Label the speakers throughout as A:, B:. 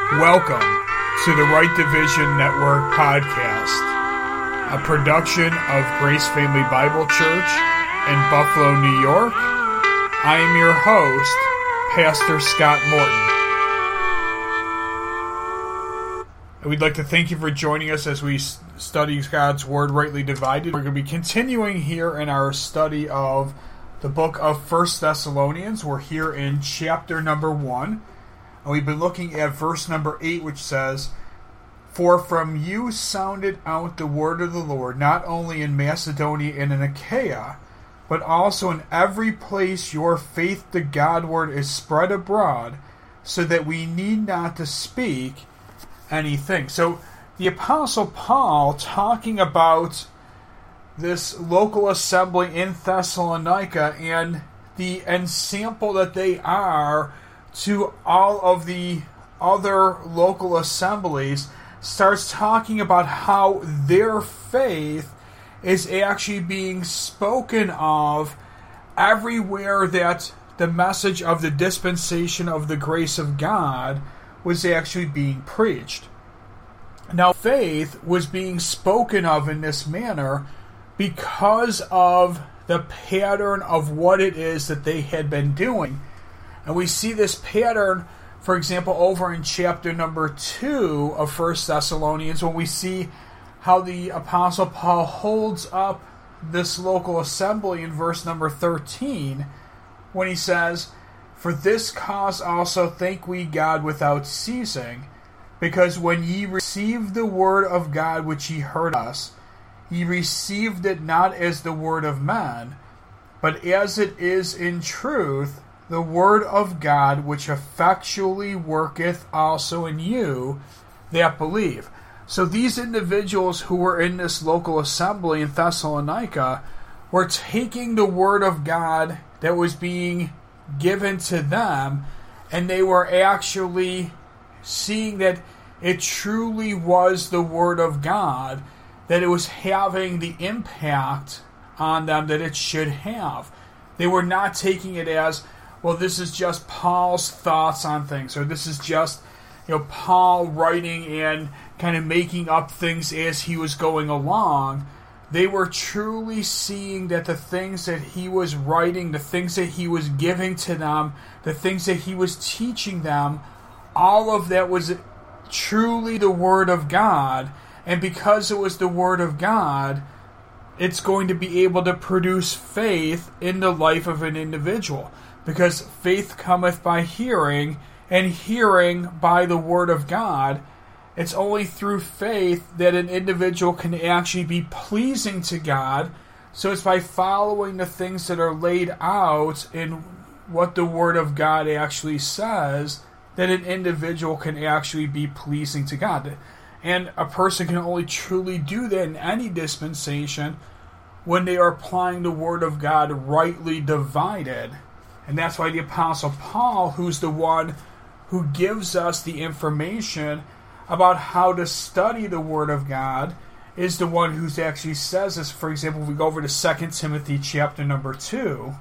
A: Welcome to the Right Division Network podcast, a production of Grace Family Bible Church in Buffalo, New York. I am your host, Pastor Scott Morton. And we'd like to thank you for joining us as we study God's Word rightly divided. We're going to be continuing here in our study of the book of 1 Thessalonians. We're here in chapter number 1. And we've been looking at verse number 8, which says, "For from you sounded out the word of the Lord, not only in Macedonia and in Achaia, but also in every place your faith to Godward is spread abroad, so that we need not to speak anything." So the Apostle Paul, talking about this local assembly in Thessalonica and the ensample that they are to all of the other local assemblies, starts talking about how their faith is actually being spoken of everywhere that the message of the dispensation of the grace of God was actually being preached. Now, faith was being spoken of in this manner because of the pattern of what it is that they had been doing. And we see this pattern, for example, over in chapter number 2 of 1 Thessalonians, when we see how the Apostle Paul holds up this local assembly in verse number 13, when he says, "For this cause also thank we God without ceasing, because when ye received the word of God which ye heard us, ye received it not as the word of men, but as it is in truth, the word of God which effectually worketh also in you that believe." So these individuals who were in this local assembly in Thessalonica were taking the word of God that was being given to them, and they were actually seeing that it truly was the word of God, that it was having the impact on them that it should have. They were not taking it as, well, this is just Paul's thoughts on things, or this is just, Paul writing and kind of making up things as he was going along. They were truly seeing that the things that he was writing, the things that he was giving to them, the things that he was teaching them, all of that was truly the Word of God. And because it was the Word of God, it's going to be able to produce faith in the life of an individual. Because faith cometh by hearing, and hearing by the Word of God. It's only through faith that an individual can actually be pleasing to God. So it's by following the things that are laid out in what the Word of God actually says that an individual can actually be pleasing to God. And a person can only truly do that in any dispensation when they are applying the Word of God rightly divided. And that's why the Apostle Paul, who's the one who gives us the information about how to study the Word of God, is the one who actually says this. For example, if we go over to 2 Timothy chapter number 2,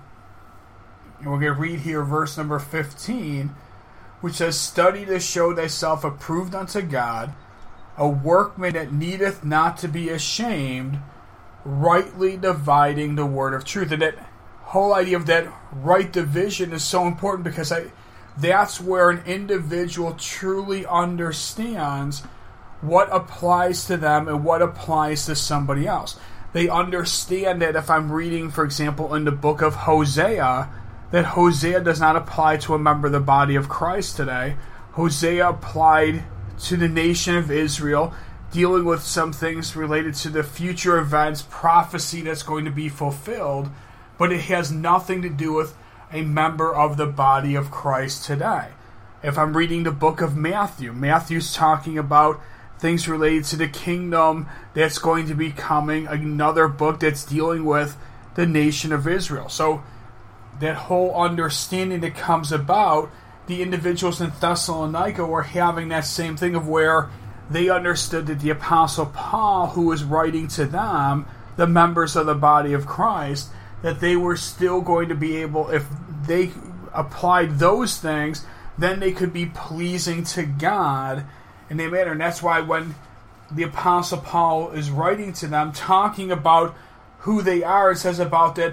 A: and we're going to read here verse number 15, which says, "Study to show thyself approved unto God, a workman that needeth not to be ashamed, rightly dividing the word of truth." And that whole idea of that right division is so important, because that's where an individual truly understands what applies to them and what applies to somebody else. They understand that if I'm reading, for example, in the book of Hosea, that Hosea does not apply to a member of the body of Christ today. Hosea applied to the nation of Israel, dealing with some things related to the future events, prophecy that's going to be fulfilled, but it has nothing to do with a member of the body of Christ today. If I'm reading the book of Matthew, Matthew's talking about things related to the kingdom that's going to be coming, another book that's dealing with the nation of Israel. So that whole understanding that comes about, the individuals in Thessalonica were having that same thing of where they understood that the Apostle Paul, who was writing to them, the members of the body of Christ, that they were still going to be able, if they applied those things, then they could be pleasing to God in a manner. And that's why when the Apostle Paul is writing to them, talking about who they are, it says about that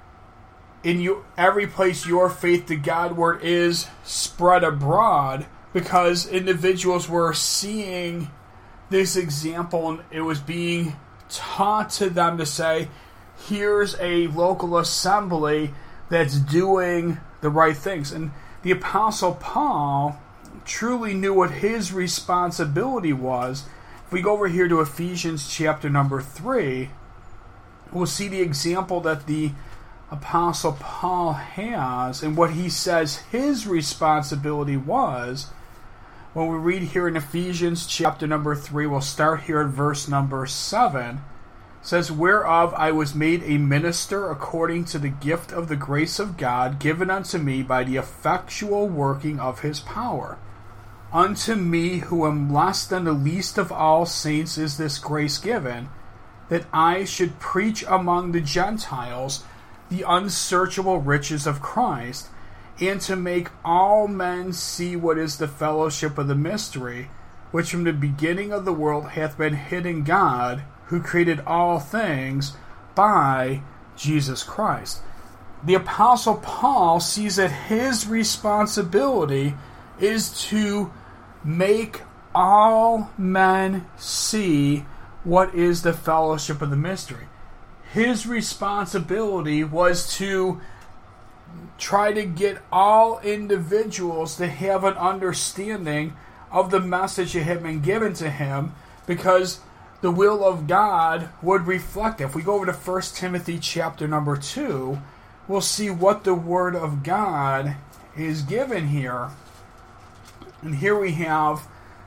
A: in every place your faith to God word is spread abroad, because individuals were seeing this example and it was being taught to them to say, here's a local assembly that's doing the right things. And the Apostle Paul truly knew what his responsibility was. If we go over here to Ephesians chapter number 3, we'll see the example that the Apostle Paul has and what he says his responsibility was. When we read here in Ephesians chapter number 3, we'll start here at verse number 7. It says, whereof I was made a minister according to the gift of the grace of God given unto me by the effectual working of his power. Unto me, who am less than the least of all saints, is this grace given, that I should preach among the Gentiles the unsearchable riches of Christ, and to make all men see what is the fellowship of the mystery, which from the beginning of the world hath been hid in God, who created all things by Jesus Christ. The Apostle Paul sees that his responsibility is to make all men see what is the fellowship of the mystery. His responsibility was to try to get all individuals to have an understanding of the message that had been given to him, because the will of God would reflect it. If we go over to 1 Timothy chapter number 2, we'll see what the Word of God is given here. And here we have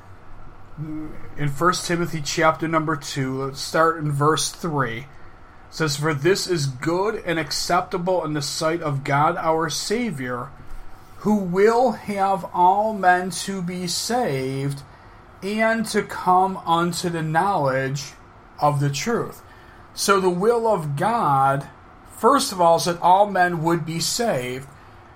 A: in 1 Timothy chapter number 2, let's start in verse 3. It says, for this is good and acceptable in the sight of God our Savior, who will have all men to be saved and to come unto the knowledge of the truth. So the will of God, first of all, is that all men would be saved.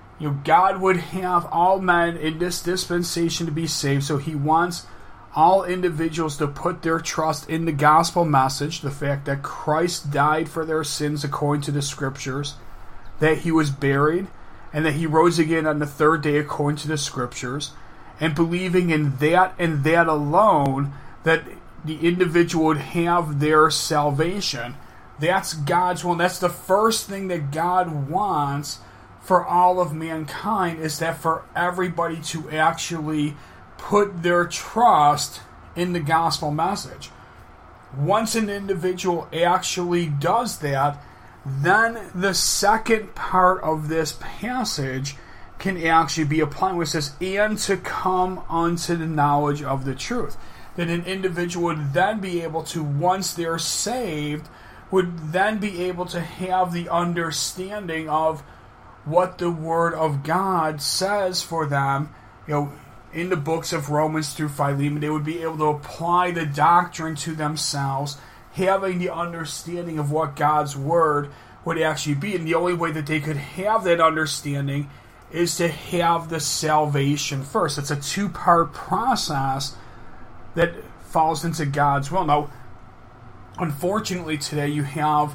A: God would have all men in this dispensation to be saved, so he wants all individuals to put their trust in the gospel message, the fact that Christ died for their sins according to the scriptures, that he was buried, and that he rose again on the third day according to the scriptures, and believing in that and that alone, that the individual would have their salvation. That's God's will, and that's the first thing that God wants for all of mankind, is that for everybody to actually put their trust in the gospel message. Once an individual actually does that, then the second part of this passage can actually be applied, which says, and to come unto the knowledge of the truth. That an individual would then be able to, once they're saved, would then be able to have the understanding of what the Word of God says for them. In the books of Romans through Philemon, they would be able to apply the doctrine to themselves, having the understanding of what God's Word would actually be. And the only way that they could have that understanding is to have the salvation first. It's a two-part process that falls into God's will. Now, unfortunately today you have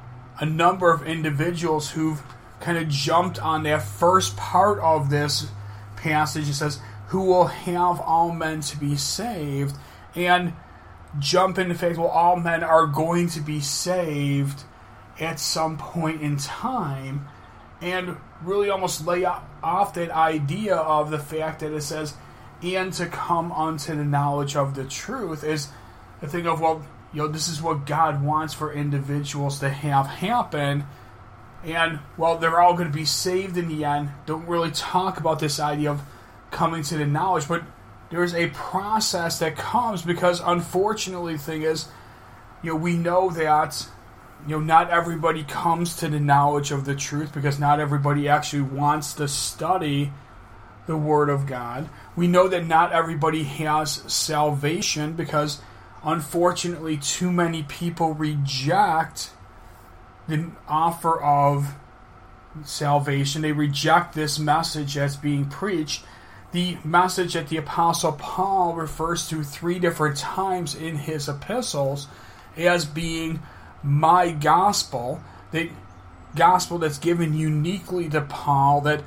A: a number of individuals who've kind of jumped on that first part of this passage. It says, who will have all men to be saved, and jump into the fact, well, all men are going to be saved at some point in time, and really almost lay off that idea of the fact that it says, and to come unto the knowledge of the truth, is the thing of, well, this is what God wants for individuals to have happen, and, well, they're all going to be saved in the end. Don't really talk about this idea of coming to the knowledge, but there's a process that comes, because unfortunately the thing is, we know that not everybody comes to the knowledge of the truth, because not everybody actually wants to study the Word of God. We know that not everybody has salvation, because unfortunately too many people reject the offer of salvation. They reject this message that's being preached. the message that the Apostle Paul refers to 3 different times in his epistles as being my gospel, the gospel that's given uniquely to Paul, that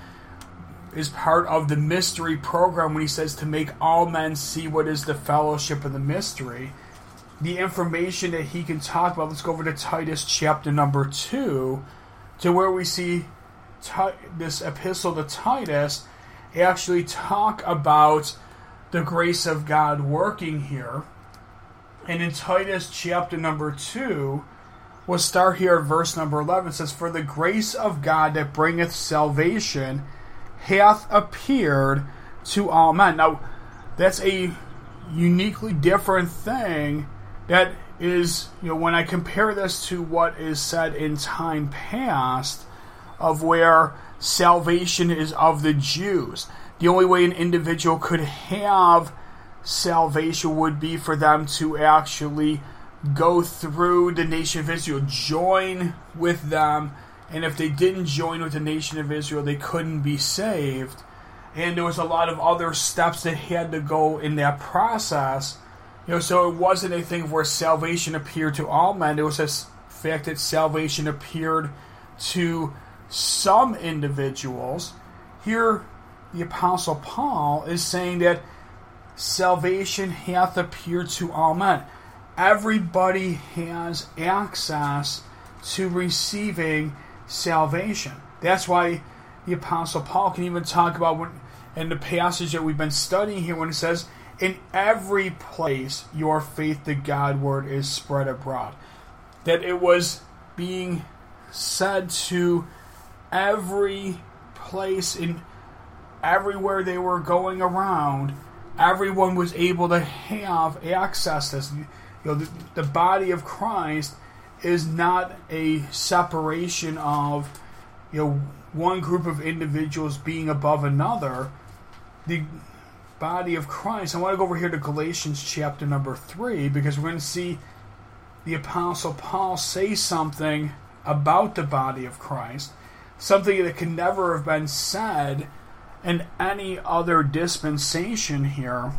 A: is part of the mystery program when he says to make all men see what is the fellowship of the mystery. The information that he can talk about, let's go over to Titus chapter number 2, to where we see this epistle to Titus actually talk about the grace of God working here. And in Titus chapter number 2, we'll start here at verse number 11. It says, "For the grace of God that bringeth salvation hath appeared to all men." Now, that's a uniquely different thing. That is, when I compare this to what is said in time past, of where salvation is of the Jews. The only way an individual could have salvation would be for them to actually go through the nation of Israel, join with them, and if they didn't join with the nation of Israel, they couldn't be saved. And there was a lot of other steps that had to go in that process. So it wasn't a thing where salvation appeared to all men. It was a fact that salvation appeared to some individuals. Here, the Apostle Paul is saying that salvation hath appeared to all men. Everybody has access to receiving salvation. That's why the Apostle Paul can even talk about, in the passage that we've been studying here, when it says, "In every place your faith to God word is spread abroad." That it was being said to every place, in everywhere they were going around, everyone was able to have access to this. The body of Christ is not a separation of one group of individuals being above another. The body of Christ. I want to go over here to Galatians chapter number 3, because we're going to see the Apostle Paul say something about the body of Christ, something that could never have been said in any other dispensation here.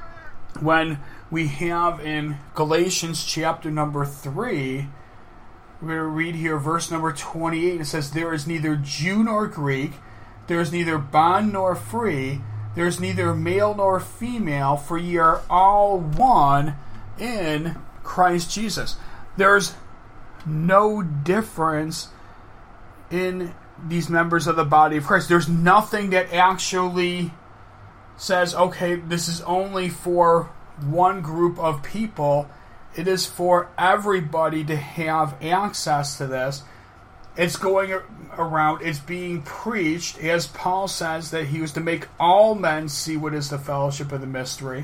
A: When we have in Galatians chapter number 3, we're going to read here verse number 28. It says, "There is neither Jew nor Greek, there is neither bond nor free, there is neither male nor female, for ye are all one in Christ Jesus." There's no difference in these members of the body of Christ. There's nothing that actually says, okay, this is only for one group of people. It is for everybody to have access to this. It's going around, it's being preached, as Paul says that he was to make all men see what is the fellowship of the mystery.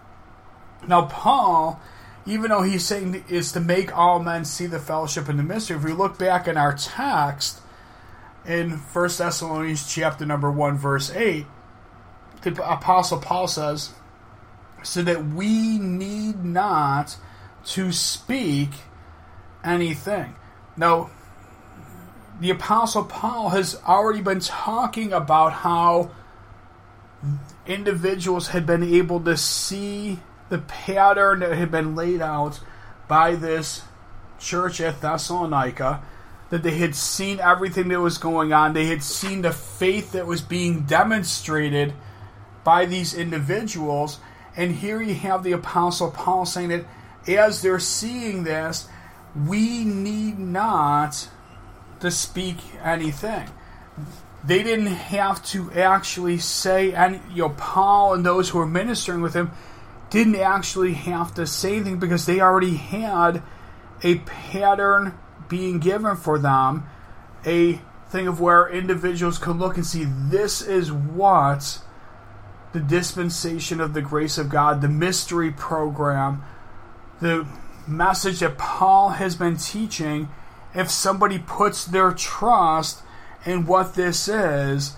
A: Now Paul, even though he's saying is to make all men see the fellowship of the mystery, if we look back in our text in 1 Thessalonians chapter number 1 verse 8, the Apostle Paul says, "So that we need not to speak anything." Now, the Apostle Paul has already been talking about how individuals had been able to see the pattern that had been laid out by this church at Thessalonica, that they had seen everything that was going on. They had seen the faith that was being demonstrated by these individuals. And here you have the Apostle Paul saying that as they're seeing this, we need not to speak anything. They didn't have to actually say any, Paul and those who were ministering with him didn't actually have to say anything, because they already had a pattern being given for them, a thing of where individuals could look and see, this is what the dispensation of the grace of God, the mystery program, the message that Paul has been teaching. If somebody puts their trust in what this is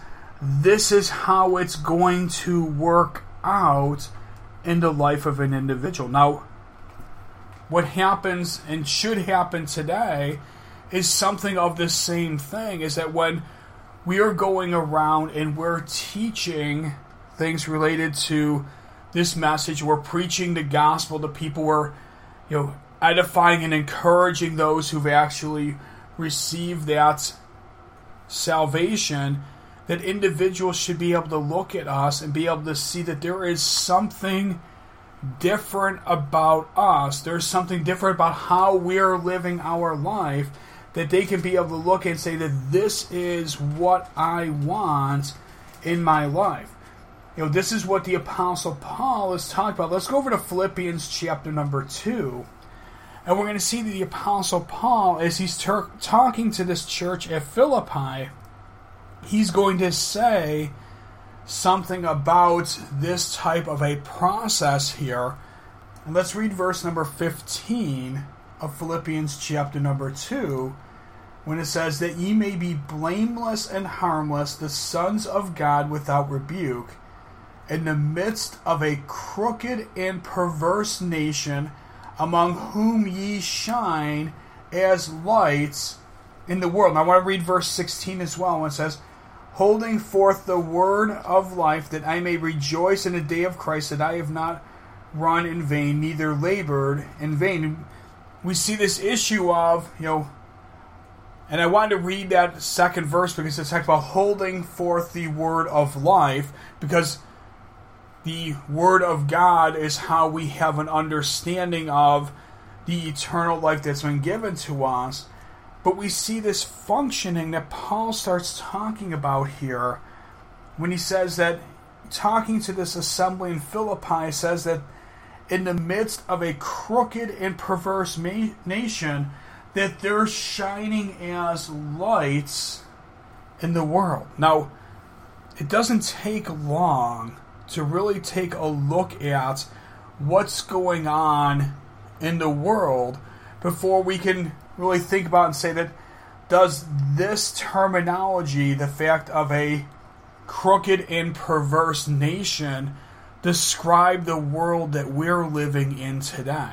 A: how it's going to work out in the life of an individual. Now, what happens and should happen today is something of the same thing, is that when we are going around and we're teaching things related to this message. We're preaching the gospel to people. We're, edifying and encouraging those who've actually received that salvation, that individuals should be able to look at us and be able to see that there is something different about us. There's something different about how we're living our life, that they can be able to look and say that this is what I want in my life. This is what the Apostle Paul is talking about. Let's go over to Philippians chapter number 2. And we're going to see that the Apostle Paul, as he's talking to this church at Philippi, he's going to say something about this type of a process here. And let's read verse number 15 of Philippians chapter number 2, when it says that ye may be blameless and harmless, the sons of God without rebuke, in the midst of a crooked and perverse nation, among whom ye shine as lights in the world. Now I want to read verse 16 as well, when it says, holding forth the word of life, that I may rejoice in the day of Christ, that I have not run in vain, neither labored in vain. We see this issue of, and I wanted to read that second verse because it's talking about holding forth the word of life, because the Word of God is how we have an understanding of the eternal life that's been given to us. But we see this functioning that Paul starts talking about here when he says that, talking to this assembly in Philippi, says that in the midst of a crooked and perverse nation, that they're shining as lights in the world. Now, it doesn't take long to really take a look at what's going on in the world before we can really think about and say that, does this terminology, the fact of a crooked and perverse nation, describe the world that we're living in today?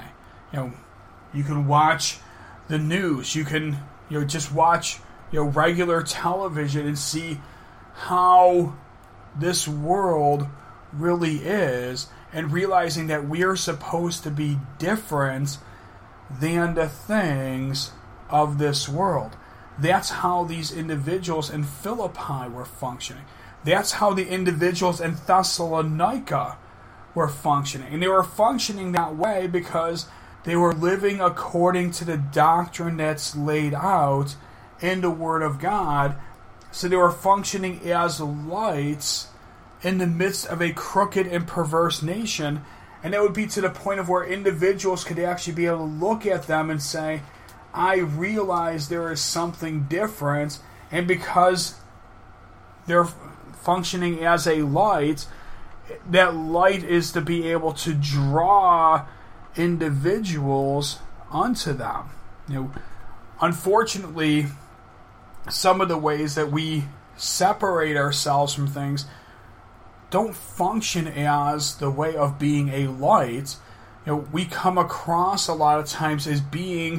A: You can watch the news, you can just watch regular television and see how this world really is, and realizing that we are supposed to be different than the things of this world. That's how these individuals in Philippi were functioning. That's how the individuals in Thessalonica were functioning. And they were functioning that way because they were living according to the doctrine that's laid out in the Word of God. So they were functioning as lights in the midst of a crooked and perverse nation. And that would be to the point of where individuals could actually be able to look at them and say, I realize there is something different, and because they're functioning as a light, that light is to be able to draw individuals unto them. Unfortunately, some of the ways that we separate ourselves from things don't function as the way of being a light. We come across a lot of times as being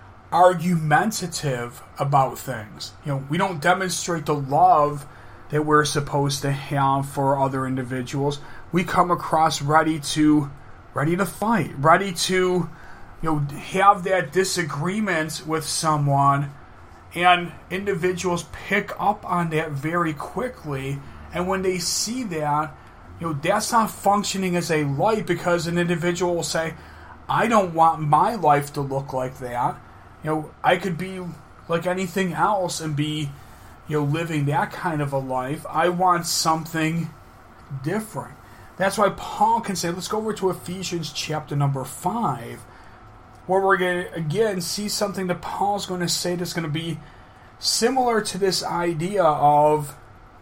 A: argumentative about things. We don't demonstrate the love that we're supposed to have for other individuals. We come across ready to fight, ready to have that disagreement with someone, and individuals pick up on that very quickly. And when they see that, that's not functioning as a light, because an individual will say, I don't want my life to look like that. I could be like anything else and be, living that kind of a life. I want something different. That's why Paul can say, let's go over to Ephesians chapter number 5, where we're going to, again, see something that Paul's going to say that's going to be similar to this idea of,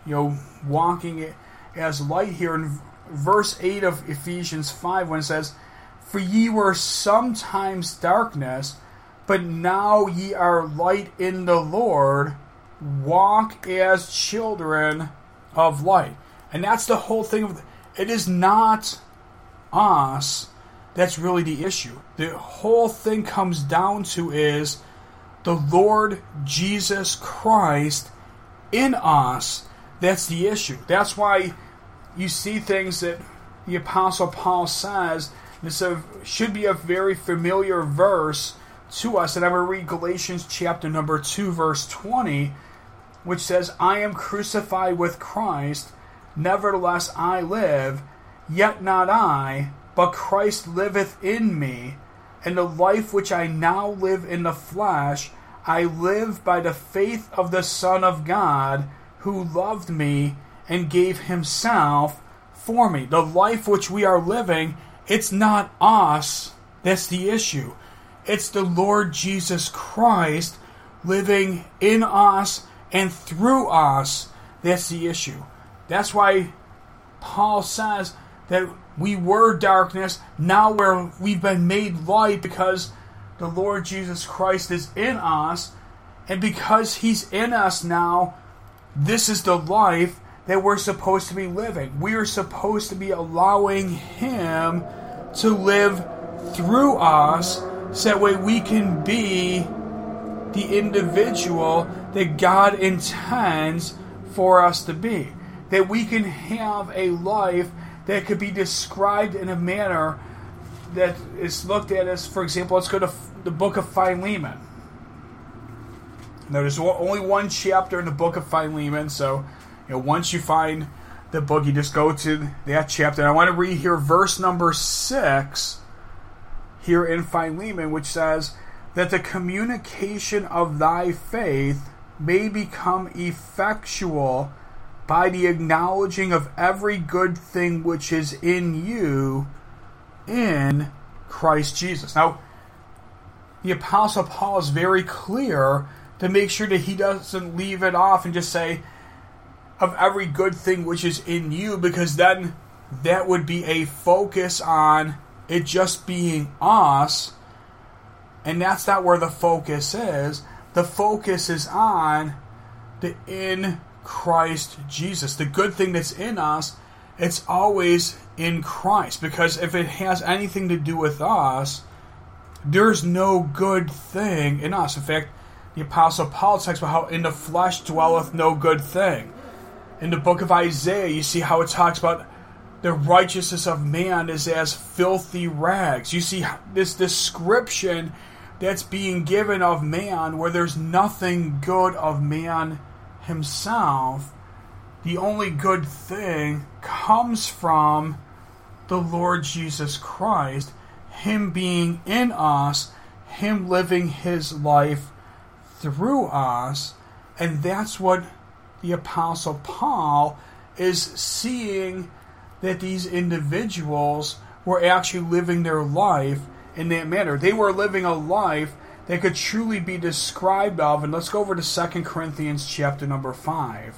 A: walking as light here in verse 8 of Ephesians 5, when it says, For ye were sometimes darkness, but now ye are light in the Lord. Walk as children of light. And that's the whole thing. It is not us that's really the issue. The whole thing comes down to is the Lord Jesus Christ in us. That's the issue. That's why you see things that the Apostle Paul says. This should be a very familiar verse to us. And I'm going to read Galatians chapter number 2, verse 20, which says, I am crucified with Christ, nevertheless I live, yet not I, but Christ liveth in me. And the life which I now live in the flesh, I live by the faith of the Son of God, who loved me and gave himself for me. The life which we are living, it's not us that's the issue. It's the Lord Jesus Christ living in us and through us. That's the issue. That's why Paul says that we were darkness, now we've been made light because the Lord Jesus Christ is in us. And because he's in us now, this is the life that we're supposed to be living. We are supposed to be allowing him to live through us so that way we can be the individual that God intends for us to be. That we can have a life that could be described in a manner that is looked at as, for example, let's go to the book of Philemon. Now, there's only one chapter in the book of Philemon, so once you find the book, you just go to that chapter. And I want to read here verse number 6 here in Philemon, which says, that the communication of thy faith may become effectual by the acknowledging of every good thing which is in you in Christ Jesus. Now, the Apostle Paul is very clear to make sure that he doesn't leave it off and just say, of every good thing which is in you, because then that would be a focus on it just being us, and that's not where the focus is. The focus is on the in Christ Jesus. The good thing that's in us, it's always in Christ, because if it has anything to do with us, there's no good thing in us. In fact, the Apostle Paul talks about how in the flesh dwelleth no good thing. In the book of Isaiah, you see how it talks about the righteousness of man is as filthy rags. You see this description that's being given of man where there's nothing good of man himself. The only good thing comes from the Lord Jesus Christ, him being in us, him living his life through us. And that's what the Apostle Paul is seeing, that these individuals were actually living their life in that manner. They were living a life that could truly be described of, and let's go over to 2 Corinthians chapter number 5,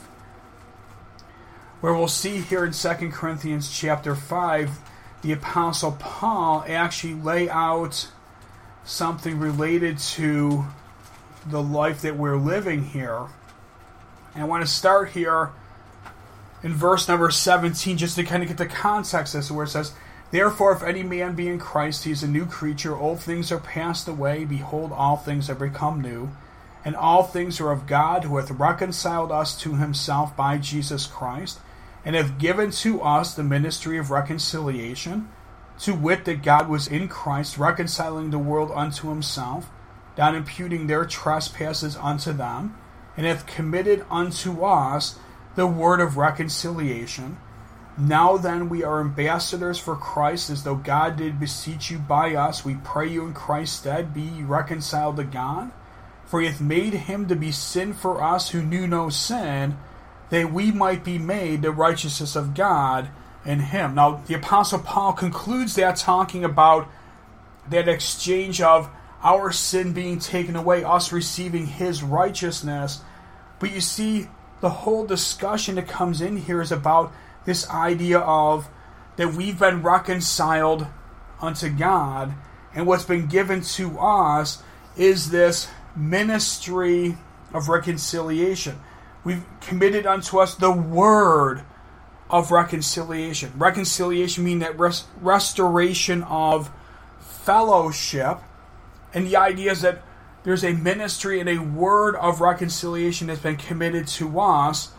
A: where we'll see here in 2 Corinthians chapter 5, the Apostle Paul actually lay out something related to the life that we're living here. And I want to start here in verse number 17, just to kind of get the context as to where it says, therefore, if any man be in Christ, he is a new creature. Old things are passed away. Behold, all things are become new. And all things are of God, who hath reconciled us to himself by Jesus Christ, and hath given to us the ministry of reconciliation, to wit, that God was in Christ, reconciling the world unto himself, not imputing their trespasses unto them, and hath committed unto us the word of reconciliation. Now then, we are ambassadors for Christ, as though God did beseech you by us. We pray you in Christ's stead, be ye reconciled to God. For he hath made him to be sin for us who knew no sin, that we might be made the righteousness of God in him. Now, the Apostle Paul concludes that talking about that exchange of our sin being taken away, us receiving his righteousness. But you see, the whole discussion that comes in here is about this idea of that we've been reconciled unto God, and what's been given to us is this ministry of reconciliation. We've committed unto us the word of reconciliation. Reconciliation meaning that restoration of fellowship, and the idea is that there's a ministry and a word of reconciliation that's been committed to us,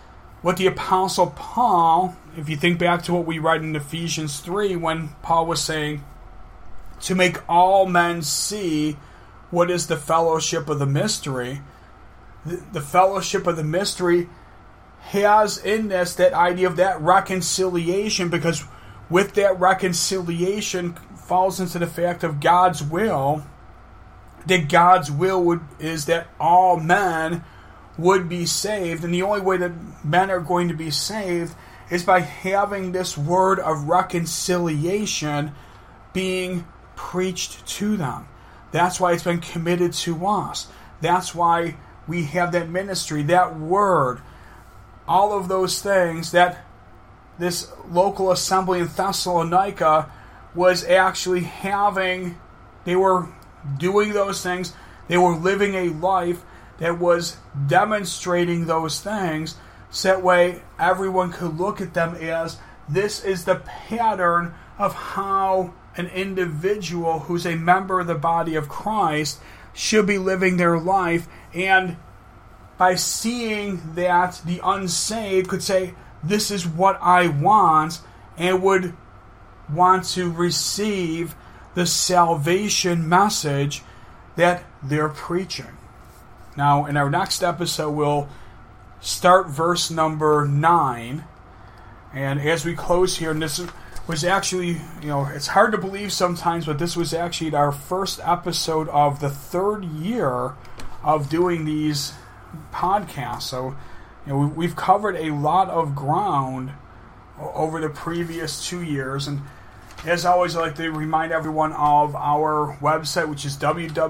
A: what the Apostle Paul, if you think back to what we read in Ephesians 3, when Paul was saying, to make all men see what is the fellowship of the mystery. The fellowship of the mystery has in this that idea of that reconciliation, because with that reconciliation falls into the fact of God's will, that God's will is that all men would be saved, and the only way that men are going to be saved is by having this word of reconciliation being preached to them. That's why it's been committed to us. That's why we have that ministry, that word, all of those things that this local assembly in Thessalonica was actually having. They were doing those things. They were living a life that was demonstrating those things, so that way everyone could look at them as this is the pattern of how an individual who's a member of the body of Christ should be living their life. And by seeing that, the unsaved could say, this is what I want, and would want to receive the salvation message that they're preaching. Now, in our next episode, we'll start verse number 9. And as we close here, and this was actually, it's hard to believe sometimes, but this was actually our first episode of the third year of doing these podcasts. So, we've covered a lot of ground over the previous 2 years. And as always, I'd like to remind everyone of our website, which is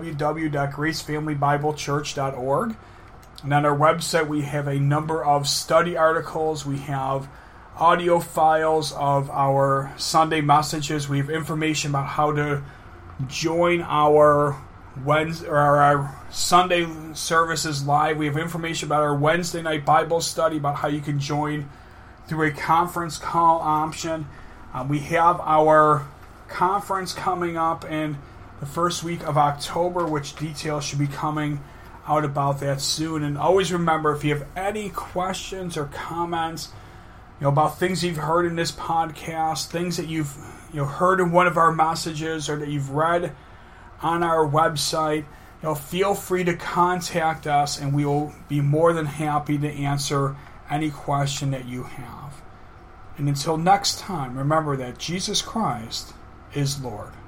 A: www.gracefamilybiblechurch.org. And on our website, we have a number of study articles. We have audio files of our Sunday messages. We have information about how to join our Wednesday or our Sunday services live. We have information about our Wednesday night Bible study, about how you can join through a conference call option. We have our conference coming up in the first week of October, which details should be coming out about that soon. And always remember, if you have any questions or comments, about things you've heard in this podcast, things that you've heard in one of our messages, or that you've read on our website, feel free to contact us, and we will be more than happy to answer any question that you have. And until next time, remember that Jesus Christ is Lord.